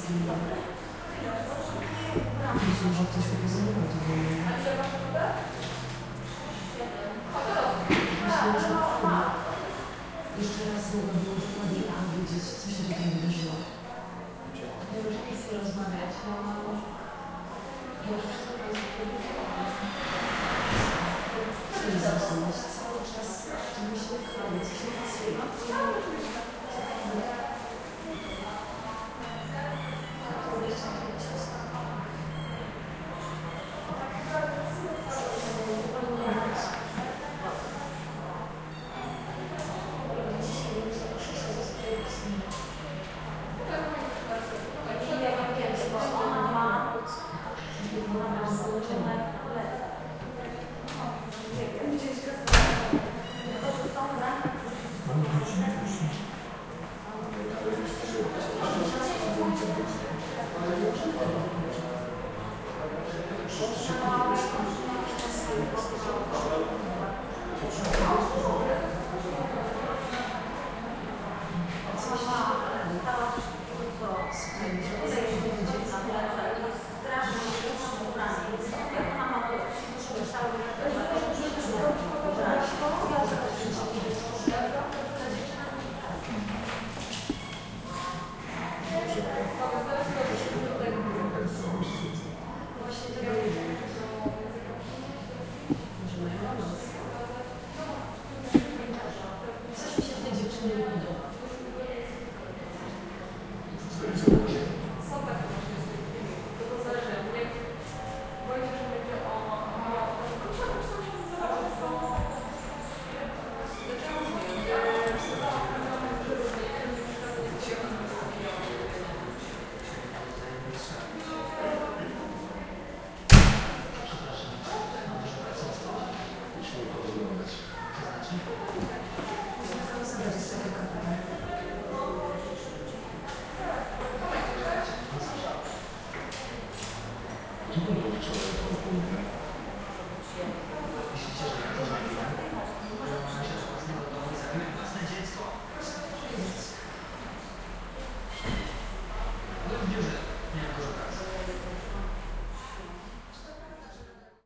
Myślę, że ktoś pokazywał to było. Myślę, że jeszcze raz mogę było dokładnie wiedzieć, co się tutaj wydarzyło. Ja już nie chcę rozmawiać, bo ja już chcę rozmawiać. Cały czas myślę, że coś nie pasuje. Thank you.